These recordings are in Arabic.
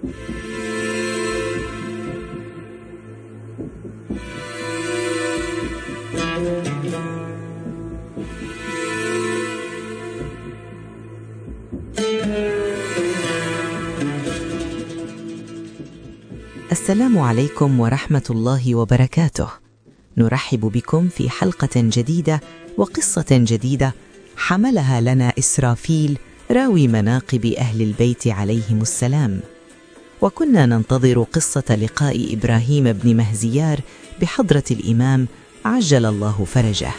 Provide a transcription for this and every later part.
السلام عليكم ورحمة الله وبركاته. نرحب بكم في حلقة جديدة وقصة جديدة حملها لنا إسرافيل راوي مناقب أهل البيت عليهم السلام. وكنا ننتظر قصة لقاء إبراهيم بن مهزيار بحضرة الإمام عجل الله فرجه.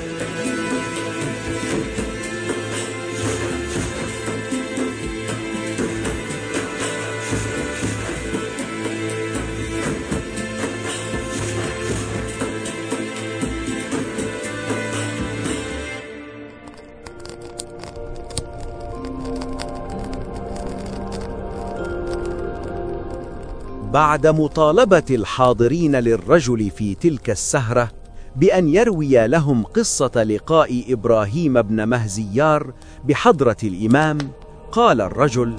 بعد مطالبة الحاضرين للرجل في تلك السهرة بأن يروي لهم قصة لقاء إبراهيم بن مهزيار بحضرة الإمام، قال الرجل: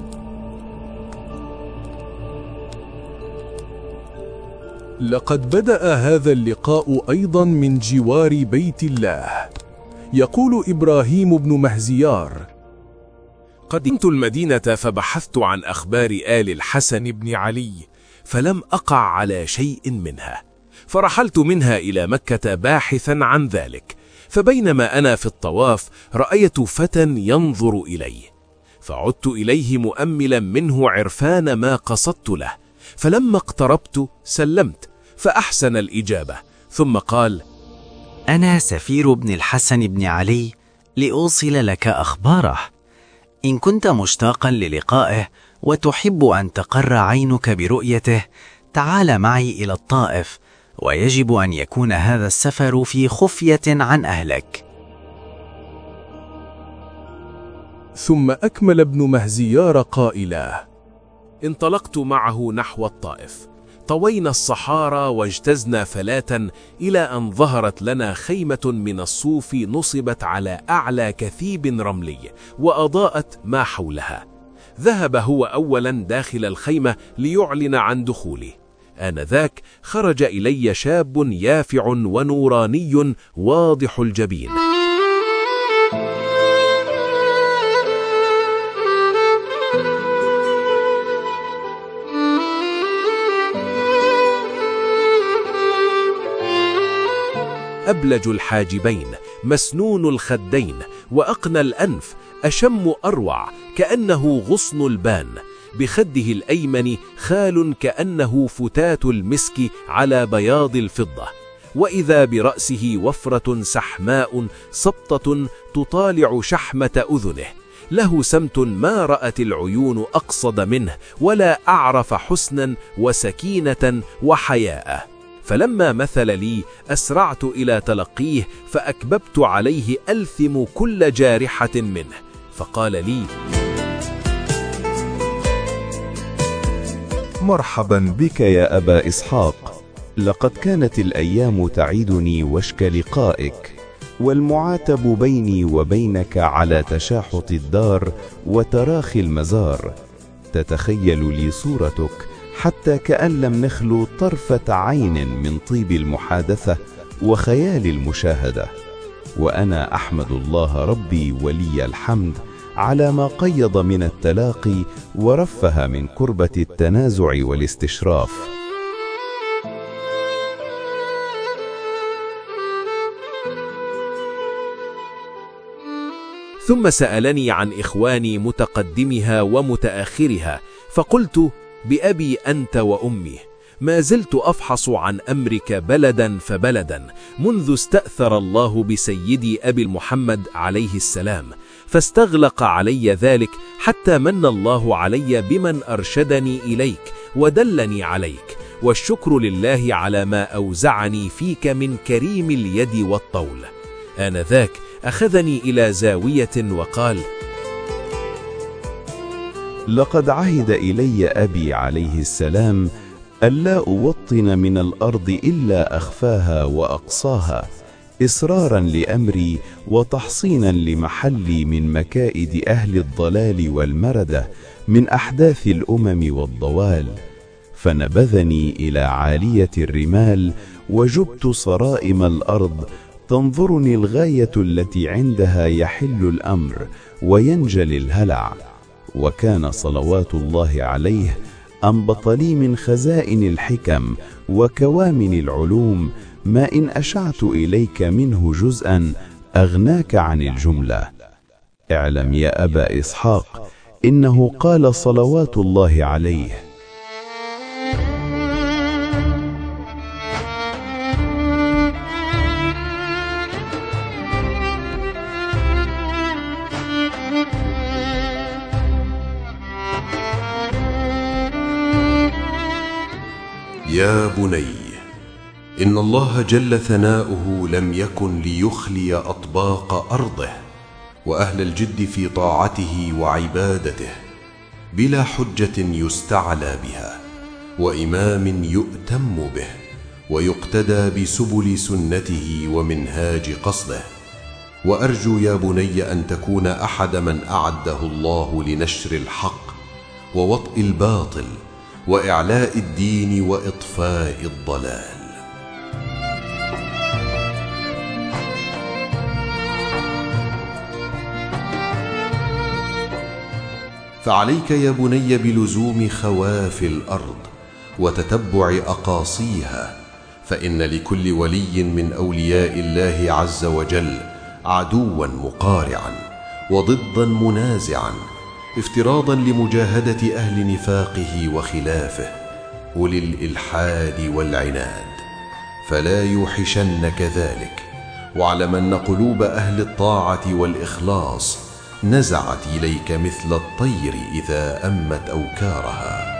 لقد بدأ هذا اللقاء أيضا من جوار بيت الله. يقول إبراهيم بن مهزيار: قدمت المدينة فبحثت عن أخبار آل الحسن بن علي، فلم أقع على شيء منها، فرحلت منها إلى مكة باحثا عن ذلك. فبينما أنا في الطواف رأيت فتى ينظر إلي، فعدت إليه مؤملا منه عرفان ما قصدت له، فلما اقتربت سلمت فأحسن الإجابة، ثم قال: أنا سفير بن الحسن بن علي لأوصل لك أخباره. إن كنت مشتاقا للقائه وتحب أن تقر عينك برؤيته، تعال معي إلى الطائف، ويجب أن يكون هذا السفر في خفية عن أهلك. ثم أكمل ابن مهزيار قائلا: انطلقت معه نحو الطائف، طوينا الصحارى واجتزنا فلاة إلى أن ظهرت لنا خيمة من الصوف نصبت على أعلى كثيب رملي وأضاءت ما حولها. ذهب هو أولا داخل الخيمة ليعلن عن دخوله. آنذاك خرج إلي شاب يافع ونوراني واضح الجبين، أبلج الحاجبين، مسنون الخدين، وأقنى الأنف، أشم أروع كأنه غصن البان، بخده الأيمن خال كأنه فتات المسك على بياض الفضة، وإذا برأسه وفرة سحماء سبطة تطالع شحمة أذنه، له سمت ما رأت العيون أقصد منه ولا أعرف حسنا وسكينة وحياء. فلما مثل لي أسرعت إلى تلقيه، فأكببت عليه ألثم كل جارحة منه، فقال لي: مرحبا بك يا أبا إسحاق، لقد كانت الأيام تعيدني وشك لقائك، والمعاتب بيني وبينك على تشاحط الدار وتراخي المزار. تتخيل لي صورتك حتى كأن لم نخلو طرفة عين من طيب المحادثة وخيال المشاهدة، وأنا أحمد الله ربي ولي الحمد على ما قيض من التلاقي ورفه من كربة التنازع والاستشراف. ثم سألني عن إخواني متقدمها ومتأخرها، فقلت: بأبي أنت وأمي، ما زلت أفحص عن أمرك بلدا فبلدا منذ استأثر الله بسيدي أبي المحمد عليه السلام، فاستغلق علي ذلك حتى من الله علي بمن أرشدني إليك ودلني عليك، والشكر لله على ما أوزعني فيك من كريم اليد والطول. آنذاك أخذني إلى زاوية وقال: لقد عهد إلي أبي عليه السلام ألا أوطن من الأرض إلا أخفاها وأقصاها، إصرارا لأمري وتحصينا لمحلي من مكائد أهل الضلال والمردة، من أحداث الأمم والضوال، فنبذني إلى عالية الرمال، وجبت صرائم الأرض تنظرني الغاية التي عندها يحل الأمر وينجلي الهلع. وكان صلوات الله عليه أنبط لي من خزائن الحكم وكوامن العلوم ما إن أشعت إليك منه جزءا أغناك عن الجملة. اعلم يا أبا إسحاق إنه قال صلوات الله عليه: يا بني، إن الله جل ثناؤه لم يكن ليخلي أطباق أرضه وأهل الجد في طاعته وعبادته بلا حجة يستعلى بها، وإمام يؤتم به ويقتدى بسبل سنته ومنهاج قصده. وأرجو يا بني أن تكون أحد من أعده الله لنشر الحق ووطئ الباطل وإعلاء الدين وإطفاء الضلال. فعليك يا بني بلزوم خواف الأرض وتتبع أقاصيها، فإن لكل ولي من أولياء الله عز وجل عدوا مقارعا وضدا منازعا، افتراضا لمجاهدة أهل نفاقه وخلافه أولي الإلحاد والعناد، فلا يوحشنك ذلك. واعلم أن قلوب أهل الطاعة والإخلاص نزعت إليك مثل الطير إذا أمت أوكارها.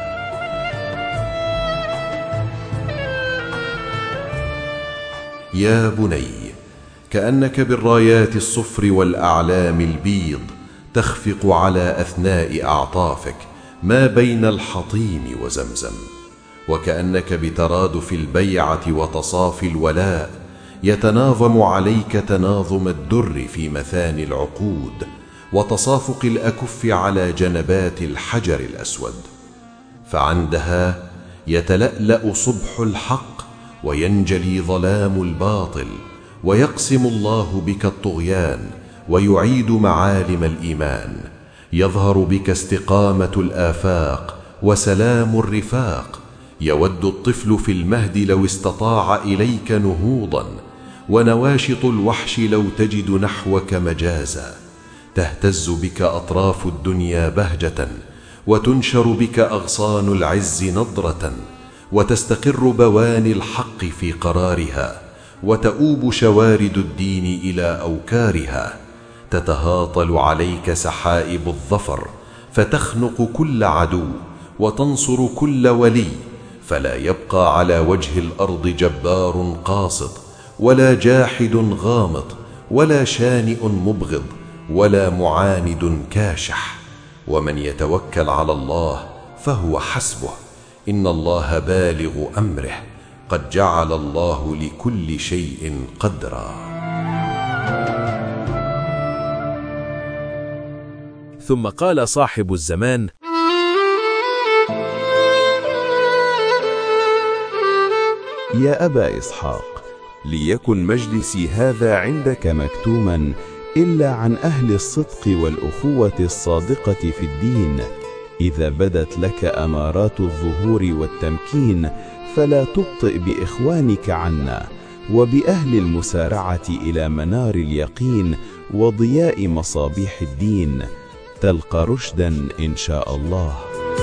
يا بني، كأنك بالرايات الصفر والأعلام البيض تخفق على أثناء أعطافك ما بين الحطيم وزمزم، وكأنك بترادف البيعة وتصافي الولاء يتناظم عليك تناظم الدر في مثاني العقود وتصافق الأكف على جنبات الحجر الأسود، فعندها يتلألأ صبح الحق وينجلي ظلام الباطل، ويقسم الله بك الطغيان ويعيد معالم الإيمان، يظهر بك استقامة الآفاق وسلام الرفاق. يود الطفل في المهد لو استطاع إليك نهوضا، ونواشط الوحش لو تجد نحوك مجازا. تهتز بك أطراف الدنيا بهجة، وتنشر بك أغصان العز نضرة، وتستقر بواني الحق في قرارها، وتؤوب شوارد الدين إلى أوكارها. تتهاطل عليك سحائب الظفر، فتخنق كل عدو وتنصر كل ولي، فلا يبقى على وجه الأرض جبار قاسط، ولا جاحد غامض، ولا شانئ مبغض، ولا معاند كاشح. ومن يتوكل على الله فهو حسبه، إن الله بالغ أمره، قد جعل الله لكل شيء قدرا. ثم قال صاحب الزمان: يا أبا إسحاق، ليكن مجلسي هذا عندك مكتوما إلا عن أهل الصدق والأخوة الصادقة في الدين. إذا بدت لك أمارات الظهور والتمكين فلا تبطئ بإخوانك عنا، وبأهل المسارعة إلى منار اليقين وضياء مصابيح الدين، تلقى رشدا إن شاء الله.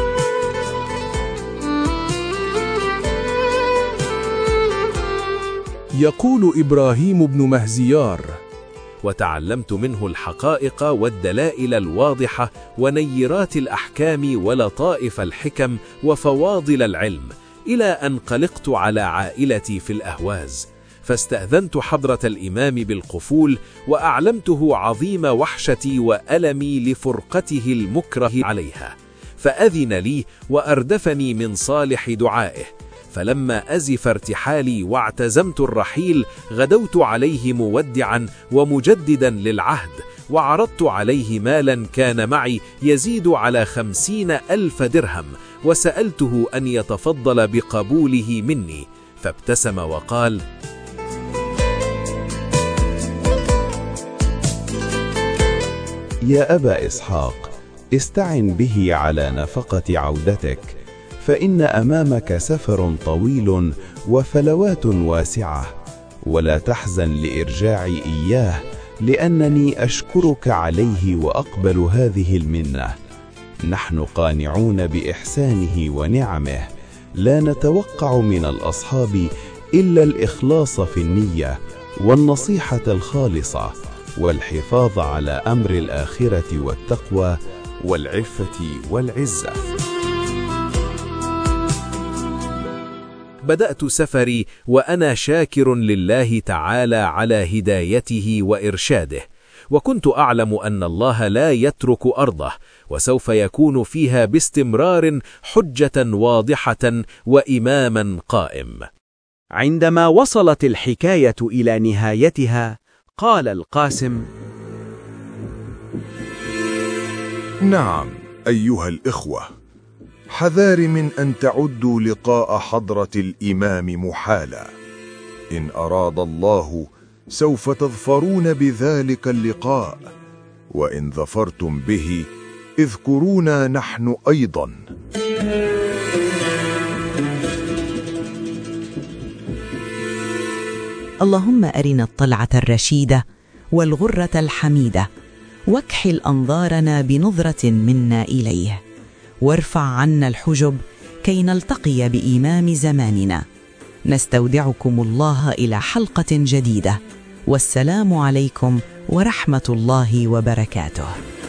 يقول إبراهيم بن مهزيار: وتعلمت منه الحقائق والدلائل الواضحة ونيرات الأحكام ولطائف الحكم وفواضل العلم، إلى أن قلقت على عائلتي في الأهواز، فاستأذنت حضرة الإمام بالقفول، وأعلمته عظيم وحشتي وألمي لفرقته المكره عليها، فأذن لي وأردفني من صالح دعائه. فلما أزف ارتحالي واعتزمت الرحيل، غدوت عليه مودعا ومجددا للعهد، وعرضت عليه مالا كان معي يزيد على 50,000 درهم، وسألته أن يتفضل بقبوله مني، فابتسم وقال: يا أبا إسحاق، استعن به على نفقة عودتك، فإن أمامك سفر طويل وفلوات واسعة، ولا تحزن لإرجاعي إياه، لأنني أشكرك عليه وأقبل هذه المنة. نحن قانعون بإحسانه ونعمه، لا نتوقع من الأصحاب إلا الإخلاص في النية والنصيحة الخالصة والحفاظ على أمر الآخرة والتقوى والعفة والعزة. بدأت سفري وأنا شاكر لله تعالى على هدايته وإرشاده، وكنت أعلم أن الله لا يترك أرضه، وسوف يكون فيها باستمرار حجة واضحة وإماما قائم. عندما وصلت الحكاية إلى نهايتها، قال القاسم: نعم أيها الإخوة، حذار من أن تعدوا لقاء حضرة الإمام محالا. إن أراد الله سوف تظفرون بذلك اللقاء، وإن ظفرتم به اذكرونا نحن أيضا. اللهم أرنا الطلعة الرشيدة والغرة الحميدة، واكحل أنظارنا بنظرة منا إليه، وارفع عنا الحجب كي نلتقي بإمام زماننا. نستودعكم الله إلى حلقة جديدة، والسلام عليكم ورحمة الله وبركاته.